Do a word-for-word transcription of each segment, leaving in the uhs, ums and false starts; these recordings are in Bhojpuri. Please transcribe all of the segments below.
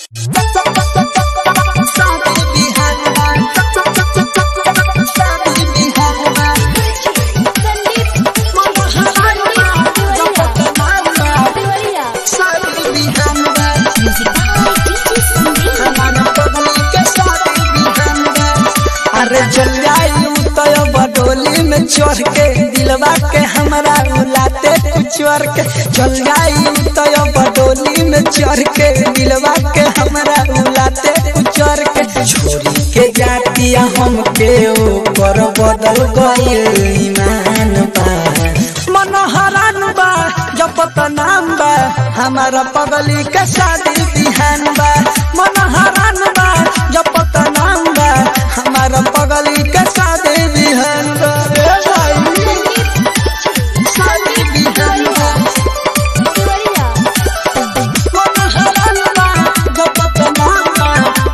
अरे चल जाई तो बडोली में चढ़ के दिलवा के हमरा उलाते कुचर के चल जाई तो बडोली में चढ़ के दिलवा के हमरा उलाते कुचर के छोरी के जातिया हम के ऊपर बदल गइल ईमान बा मन हरान बा जपत नाम बा हमारा पगली के शादी बिहान बा मन हरान बा जपत नाम बा हमारा पगली के शादी बिहान बा शादी बिहान बा मन हरान बा जपत नाम बा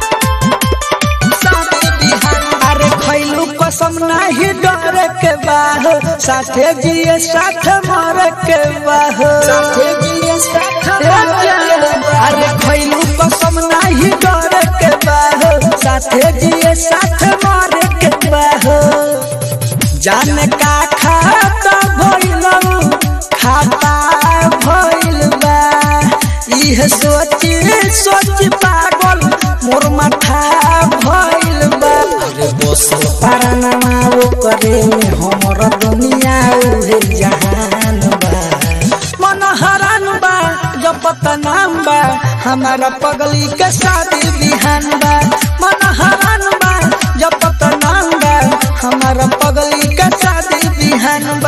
शादी बिहान। अरे खैलू कसम नाही डरे के बाह साथे जिए साथ मरे के बाह साथे जिए साथ अरे खैलू कसम नाही डरे के बाह साथे जिए साथ मरे के बाह जाने का खाता भइल खाता भइल बा इह सोच सोच पागल मोर माथा भइल बा अरे बसल पाराना वो करे में हमर दुनिया उहे जहान बा मन हरान बा जपत नाम बा हमारा पगली के शादी बिहान बा मन हरान बा जपत नाम बा हमारा पगली के शादी बिहान बा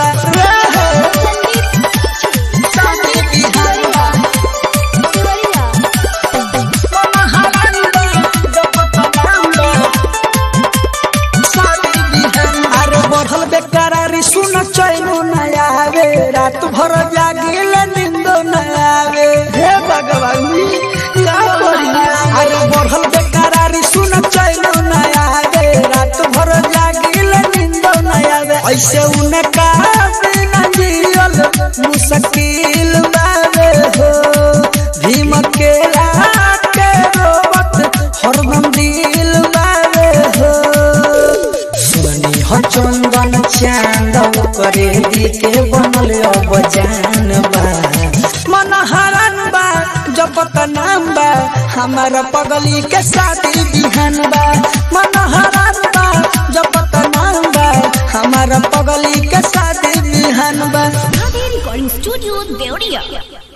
शादी बिहान बा मन हरान बा जपत नाम बा शादी बिहान। अरे बढ़ल बेकरारी सुन चैनो न आवे रात भर जागिल नींदो न आवे हे भगवान क्या करी। अरे बढ़ल बेकरारी सुन चैनो न आवे रात भर जागिल नींदो न आवे ऐसे उनका बिना जियल मुश्किल बावे हो भीम के लाके रोवत हरदम दिल बावे हो सुनी हो चंदन चांद करे दी के बनल अब जान बा मन हरान बा जपत नाम बा हमारा पगली के शादी बिहान बा मन हरान बा जपत नाम बा हमारा पगली के शादी बिहान बा रिकॉर्डिंग स्टूडियो देवरिया।